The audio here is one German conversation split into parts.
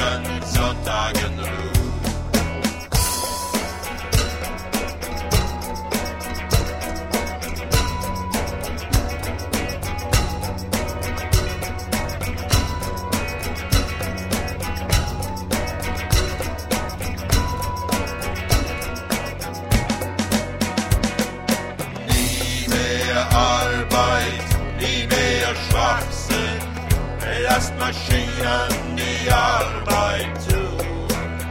zwischen Sonntagen ruht. Arbeit, nie mehr Schwachsinn, lasst Maschinen die Arbeit tun.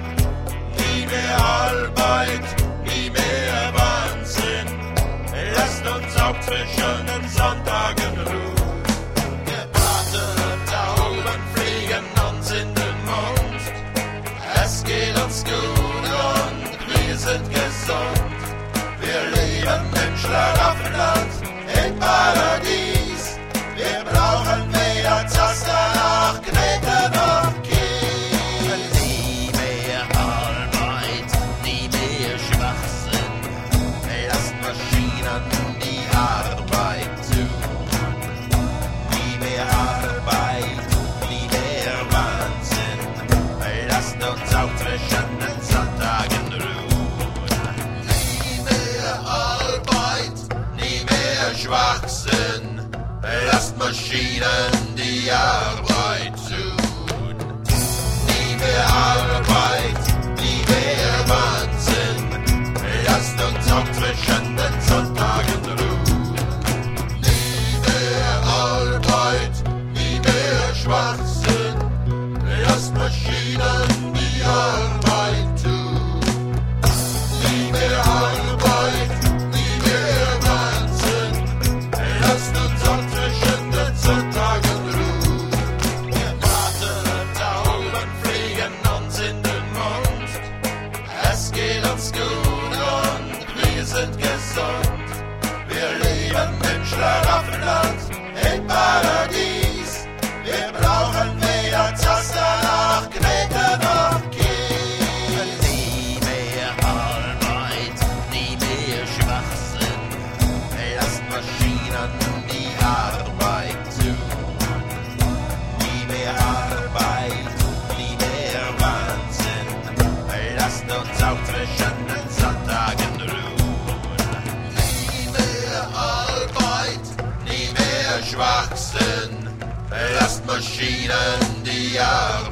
Nie mehr Arbeit, nie mehr Wahnsinn, lasst uns auch zwischen den Sonntagen ruhen. Gebraten Tauben fliegen uns in den Mund, es geht uns gut und wir sind gesund. Wir leben im Schlaraffenland, im Paradies. Wir brauchen weder Zaster noch Knete noch Kies. Nie mehr Arbeit, nie mehr Schwachsinn. Lasst Maschinen die Arbeit tun. Nie mehr Arbeit, nie mehr Wahnsinn. Lasst uns auch zwischen den Sonntagen ruhen. Nie mehr Arbeit, nie mehr Schwachsinn, lasst Maschinen die Arbeit tun. Nie mehr Arbeit, nie mehr Wahnsinn, lasst uns auch zwischen den Sonntagen ruhen. Nie mehr Arbeit, nie mehr Schwachsinn, lasst Maschinen die Arbeit tun. Nie mehr Arbeit, nie mehr Wahnsinn, lasst uns auch zwischen den Sonntagen ruhen. Gebraten Tauben fliegen uns in den Mund, es geht uns gut und wir sind gesund. Wir leben im Schlaraffenland, im Paradies. Wir brauchen weder Zaster noch Knete noch Kies. Nie mehr Arbeit, nie mehr Schwachsinn, lasst Maschinen die Arbeit tun. Nie mehr Arbeit, nie mehr Wahnsinn, lasst uns auch zwischen den Sonntagen ruhen. Nie mehr Arbeit, nie mehr Schwachsinn, lasst Maschinen die Arbeit